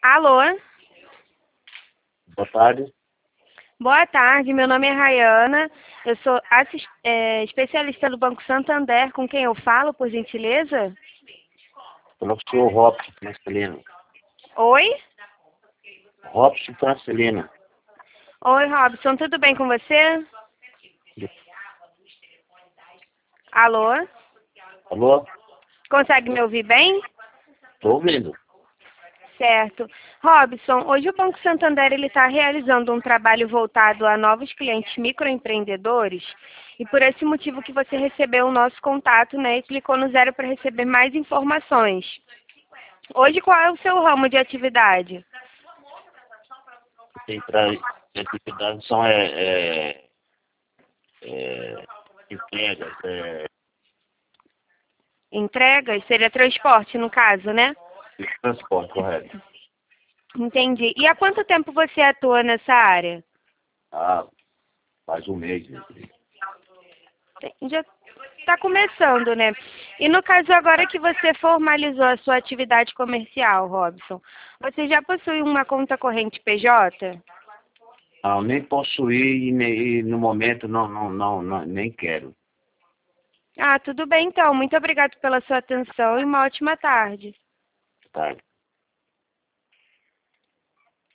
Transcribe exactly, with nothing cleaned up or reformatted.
Alô? Boa tarde. Boa tarde, meu nome é Rayana, eu sou assis- é, especialista do Banco Santander, com quem eu falo, por gentileza? Falou com o senhor Robson Francelino. Oi? Robson Francelino. Oi, Robson, tudo bem com você? Alô? Alô? Consegue me ouvir bem? Estou ouvindo. Certo. Robson, hoje o Banco Santander está realizando um trabalho voltado a novos clientes microempreendedores e por esse motivo que você recebeu o nosso contato, né, e clicou no zero para receber mais informações. Hoje qual é o seu ramo de atividade? Tem para atividades são é, é, é, entregas, é, Entregas? Seria transporte, no caso, né? de transporte, correto. Entendi. E há quanto tempo você atua nessa área? Ah, faz um mês. Né? Já está começando, né? E no caso agora que você formalizou a sua atividade comercial, Robson, você já possui uma conta corrente P J? Não, nem possuí e, nem, e no momento não, não, não, não, nem quero. Ah, tudo bem então. Muito obrigado pela sua atenção e uma ótima tarde. Tá?